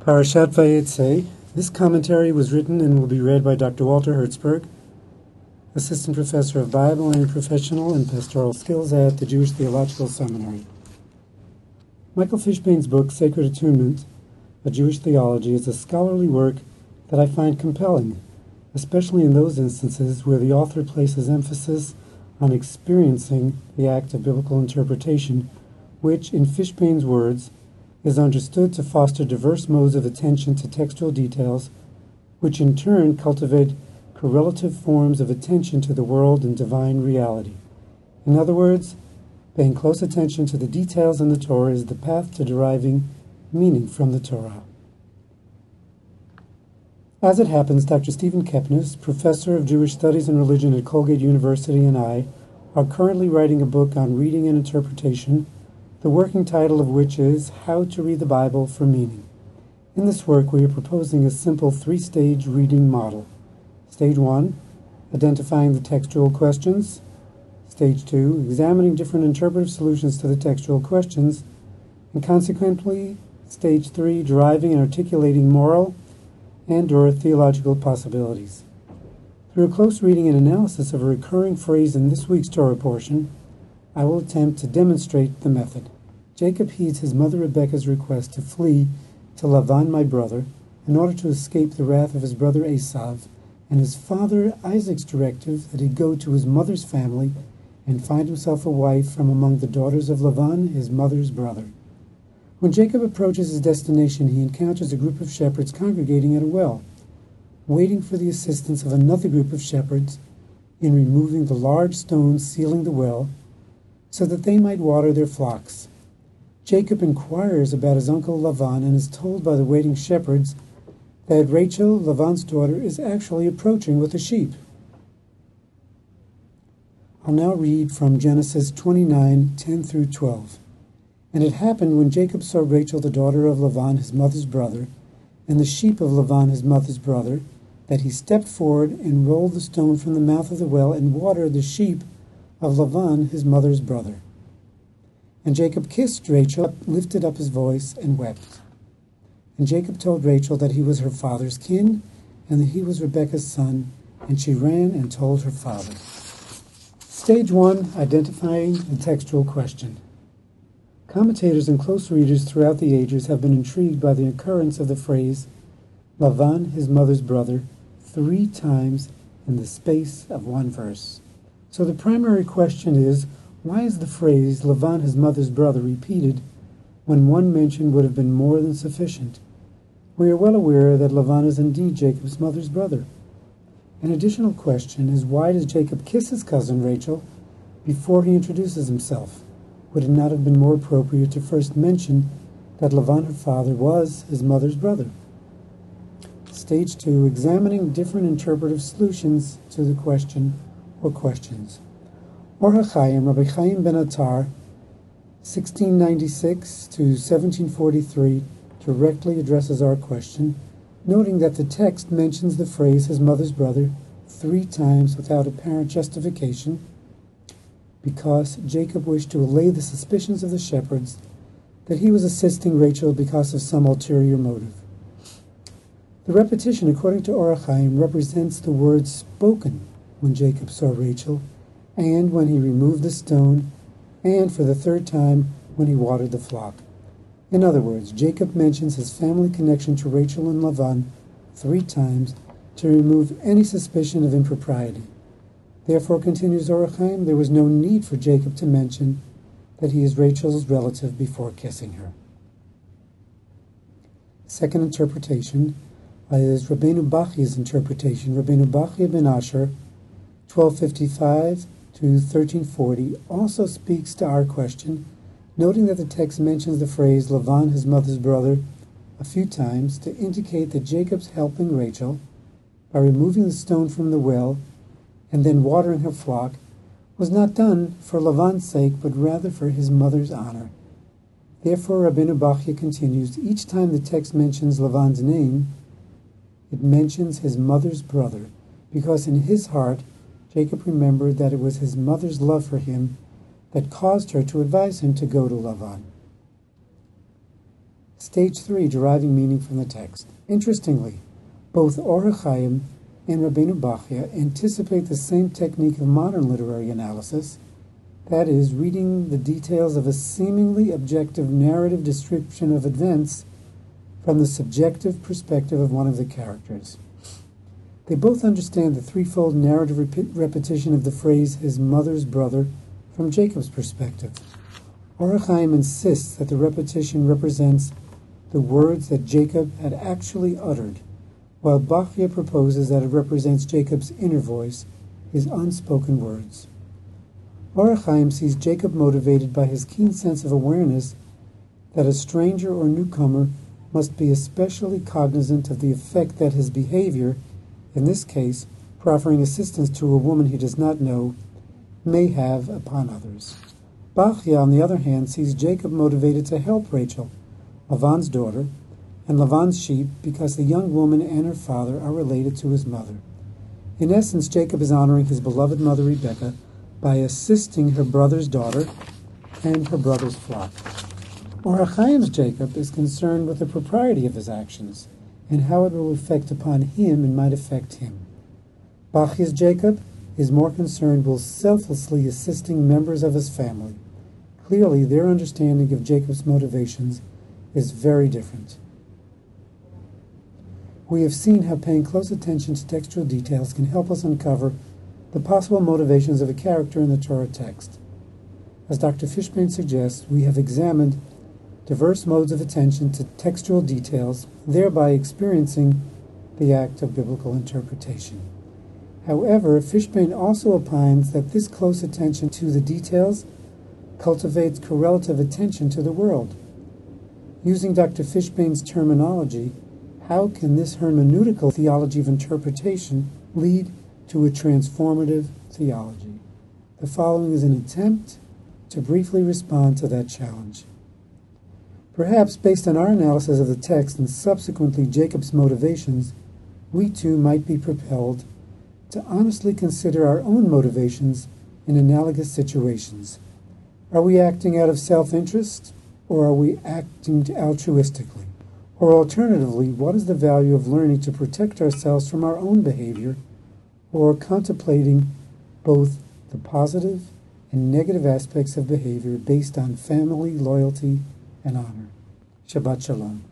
Parashat Vayetze. This commentary was written and will be read by Dr. Walter Hertzberg, Assistant Professor of Bible and Professional and Pastoral Skills at the Jewish Theological Seminary. Michael Fishbane's book, Sacred Attunement, A Jewish Theology, is a scholarly work that I find compelling, especially in those instances where the author places emphasis on experiencing the act of biblical interpretation, which, in Fishbane's words, is understood to foster diverse modes of attention to textual details, which in turn cultivate correlative forms of attention to the world and divine reality. In other words, paying close attention to the details in the Torah is the path to deriving meaning from the Torah. As it happens, Dr. Stephen Kepnes, Professor of Jewish Studies and Religion at Colgate University, and I are currently writing a book on reading and interpretation, the working title of which is How to Read the Bible for Meaning. In this work, we are proposing a simple three-stage reading model. Stage 1, identifying the textual questions. Stage 2, examining different interpretive solutions to the textual questions. And consequently, Stage 3, deriving and articulating moral and/or theological possibilities. Through a close reading and analysis of a recurring phrase in this week's Torah portion, I will attempt to demonstrate the method. Jacob heeds his mother Rebekah's request to flee to Lavan, my brother, in order to escape the wrath of his brother Esav, and his father Isaac's directive that he go to his mother's family and find himself a wife from among the daughters of Lavan, his mother's brother. When Jacob approaches his destination, he encounters a group of shepherds congregating at a well, waiting for the assistance of another group of shepherds in removing the large stones sealing the well, so that they might water their flocks. Jacob inquires about his uncle Lavan and is told by the waiting shepherds that Rachel, Lavan's daughter, is actually approaching with the sheep. I'll now read from Genesis 29:10 through 12. And it happened when Jacob saw Rachel, the daughter of Lavan, his mother's brother, and the sheep of Lavan, his mother's brother, that he stepped forward and rolled the stone from the mouth of the well and watered the sheep of Lavan, his mother's brother. And Jacob kissed Rachel, lifted up his voice, and wept. And Jacob told Rachel that he was her father's kin, and that he was Rebekah's son, and she ran and told her father. Stage 1, identifying the textual question. Commentators and close readers throughout the ages have been intrigued by the occurrence of the phrase, Lavan, his mother's brother, 3 times in the space of one verse. So the primary question is, why is the phrase Lavan, his mother's brother, repeated when one mention would have been more than sufficient? We are well aware that Lavan is indeed Jacob's mother's brother. An additional question is, why does Jacob kiss his cousin Rachel before he introduces himself? Would it not have been more appropriate to first mention that Lavan, her father, was his mother's brother? Stage 2, examining different interpretive solutions to the question or questions. Or HaChaim, Rabbi Chaim ben Attar, 1696 to 1743, directly addresses our question, noting that the text mentions the phrase his mother's brother 3 times without apparent justification, because Jacob wished to allay the suspicions of the shepherds that he was assisting Rachel because of some ulterior motive. The repetition, according to Or HaChaim, represents the words spoken when Jacob saw Rachel, and when he removed the stone, and for the 3rd time when he watered the flock. In other words, Jacob mentions his family connection to Rachel and Lavan 3 times to remove any suspicion of impropriety. Therefore, continues Or HaChaim, there was no need for Jacob to mention that he is Rachel's relative before kissing her. Second interpretation is Rabbeinu Bachia's interpretation. Rabbeinu Bachia ben Asher, 1255 to 1340, also speaks to our question, noting that the text mentions the phrase Lavan, his mother's brother, a few times to indicate that Jacob's helping Rachel by removing the stone from the well and then watering her flock was not done for Lavan's sake, but rather for his mother's honor. Therefore, Rabbeinu Bachia continues, each time the text mentions Lavan's name, it mentions his mother's brother, because in his heart, Jacob remembered that it was his mother's love for him that caused her to advise him to go to Lavan. Stage 3, deriving meaning from the text. Interestingly, both Or HaChaim and Rabbeinu Bachya anticipate the same technique of modern literary analysis, that is, reading the details of a seemingly objective narrative description of events from the subjective perspective of one of the characters. They both understand the threefold narrative repetition of the phrase, his mother's brother, from Jacob's perspective. Or HaChaim insists that the repetition represents the words that Jacob had actually uttered, while Bachya proposes that it represents Jacob's inner voice, his unspoken words. Or HaChaim sees Jacob motivated by his keen sense of awareness that a stranger or newcomer must be especially cognizant of the effect that his behavior, in this case, proffering assistance to a woman he does not know, may have upon others. Bachya, on the other hand, sees Jacob motivated to help Rachel, Lavan's daughter, and Lavan's sheep because the young woman and her father are related to his mother. In essence, Jacob is honoring his beloved mother Rebekah by assisting her brother's daughter and her brother's flock. Or HaChaim's Jacob is concerned with the propriety of his actions and how it will affect upon him and might affect him. Bachya's Jacob is more concerned with selflessly assisting members of his family. Clearly, their understanding of Jacob's motivations is very different. We have seen how paying close attention to textual details can help us uncover the possible motivations of a character in the Torah text. As Dr. Fishbane suggests, we have examined diverse modes of attention to textual details, thereby experiencing the act of biblical interpretation. However, Fishbane also opines that this close attention to the details cultivates correlative attention to the world. Using Dr. Fishbane's terminology, how can this hermeneutical theology of interpretation lead to a transformative theology? The following is an attempt to briefly respond to that challenge. Perhaps based on our analysis of the text and subsequently Jacob's motivations, we too might be propelled to honestly consider our own motivations in analogous situations. Are we acting out of self-interest, or are we acting altruistically? Or alternatively, what is the value of learning to protect ourselves from our own behavior, or contemplating both the positive and negative aspects of behavior based on family, loyalty, and honor? Shabbat Shalom.